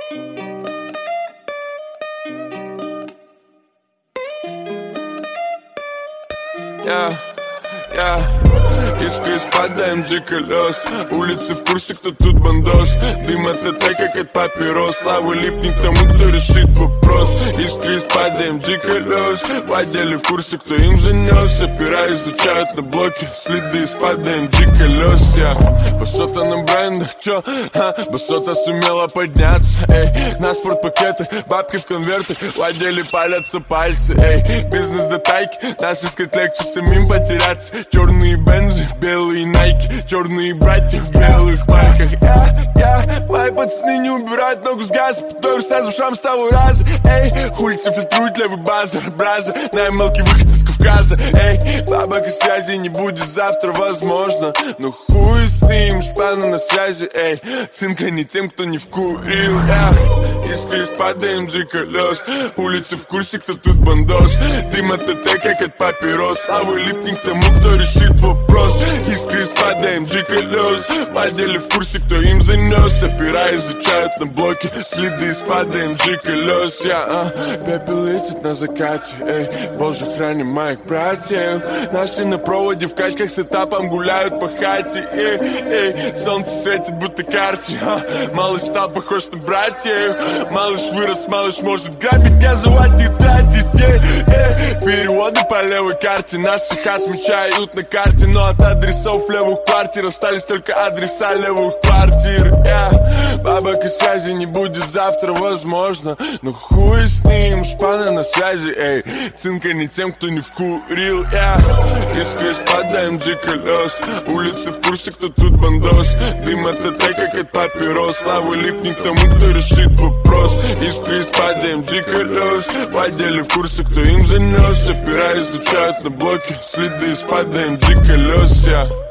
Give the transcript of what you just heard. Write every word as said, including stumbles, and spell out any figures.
Yeah, yeah. Искры спадаем дико лёс. Улицы в курсе, кто тут бандос. Дым от ТТ, как от папирос. Слава липнет к тому, кто решит вопрос. Искры спадаем дико лёс. В отделе в курсе, кто им занес. Опера изучают на блоке. Следы спадаем дико лёс. Yeah. Басота на брендах, чё? Ха? Басота сумела подняться. Эй, на спортпакеты, бабки в конвертах. В отделе палятся пальцы. Эй, бизнес до тайки. Нас искать легче самим потеряться. Черные бензы, белые найки. Черные братья в белых майках. Я, я, мои пацаны не убирают ногу с газа. Потом вся за ушам с того раза. Эй, улицы фильтруют левый базар. Браза, на мелкий выход из Кавказа. Эй, бабок и связи не будет завтра, возможно. Но хуй с ним, шпана на связи. Эй, цинка не тем, кто не вкурил. Я, искры спадаем дико лёс. Улицы в курсе, кто тут бандос. Дым от ТТ, как от папирос. Слава липнет к тому, кто решит вопрос. Искры спадаем дико лёс. В отделе в курсе, кто им занес. Опера изучают на блоке. Следы спадаем дико лёс. Я, а, пепел летит на закате. Эй, боже, храни моих братьев. Нашли на проводе в качках с этапом гуляют по хате. Эй, эй, солнце светит, будто карте. А, малыш стал похож на братьев. Малыш вырос, малыш может грабить, газовать и тратить. Эй, эй, переводы по левой карте. Наши хат отмечают на карте. Но от адресов левых квартир остались только адреса левых квартир. Yeah. Бабок и связи не будет завтра, возможно. Но хуй с ним, шпана на связи. Эй, цинка не тем, кто не вкурил. Yeah. Искры спадаем дико лёс. Улицы в курсе, кто тут бандос. Дым от ТТ, как от папирос. Слава липнет к тому, кто решит вопрос. Искры спадаем дико лёс. В отделе в курсе, кто им занес. Опера изучают на блоке. Следы спадаем дико лёс. Yeah.